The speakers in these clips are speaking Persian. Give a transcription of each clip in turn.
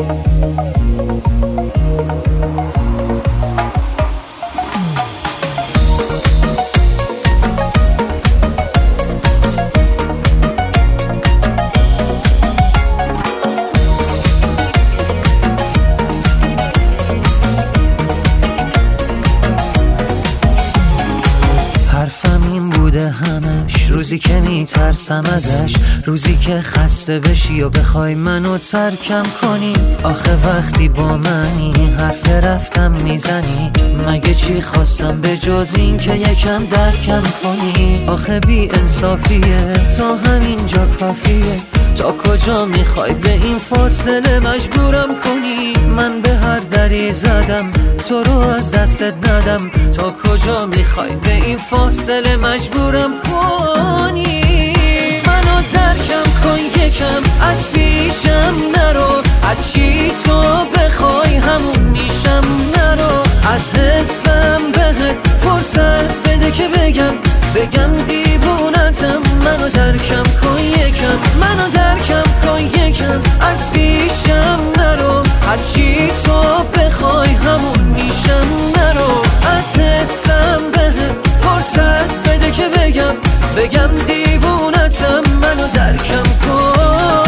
همش روزی که میترسم ازش، روزی که خسته بشی و بخوای منو ترکم کنی. آخه وقتی با منی حرف رفتم میزنی، مگه چی خواستم به جز این که یکم درکم کنی؟ آخه بی انصافیه تا همینجا کافیه، تا کجا میخوای به این فاصله مجبورم کنی؟ من به هر دری زدم تو رو از دستت ندم، تا کجا میخوای به این فاصله مجبورم کنی؟ منو درکم کن یکم، از پیشم نرو، هرچی تو بخوای همون میشم. نرو از حسم بهت فرصت بده که بگم دیوونتم. منو درکم کن یکم، منو درکم کن یکم، از پیشم نرو، هرچی تو بخوای همون میشم. نرو از حسم بهت فرصت بده که بگم دیوونتم. منو درکم کن.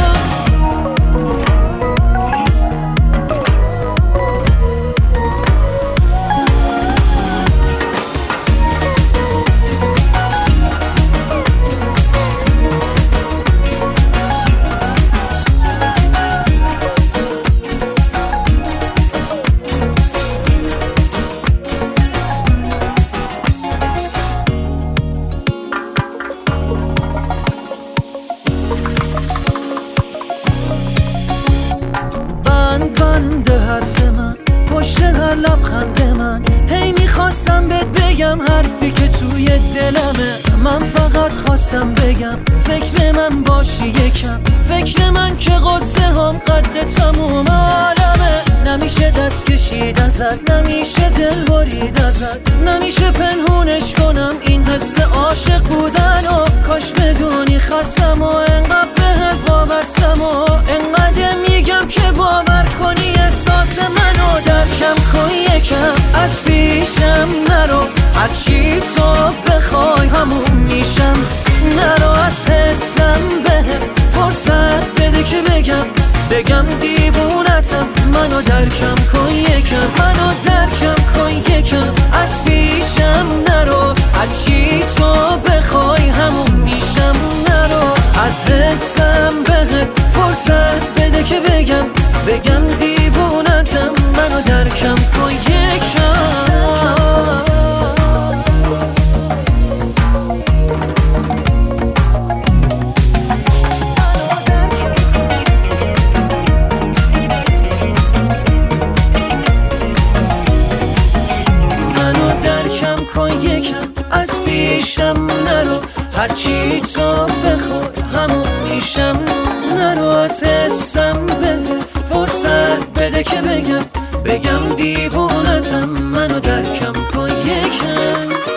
بنده حرف من پشت هر لبخند من، هی میخواستم بهت بگم حرفی که توی دلمه. من فقط خواستم بگم فکر من باشی یکم، فکر من که قصه هم قد تموم عالمه. نمیشه دست کشید ازت، نمیشه دل برید ازت، نمیشه پنهونش کنم این حس عاشق بودن. و کاش بدونی خستم و انقدر بهت وابستم و انقدر میگم که باور کنی احساس منو. درکم کن یکم، از پیشم نرو، هرچی تو بخوای همون میشم. نرو از حسم بهت فرصت بده که بگم دیوونتم. منو درکم کن یکم، منو درکم کن یکم، از پیشم نرو، هرچی تو بخوای همون میشم. نرو از حسم بهت فرصت بده که بگم دیوونتم. منو درکم کن یکم. کن یکم، از پیشم نرو، هرچی تو بخوای همون میشم. نرو از حسم به فرصت بده که بگم دیوونتم. منو درکم کن یکم.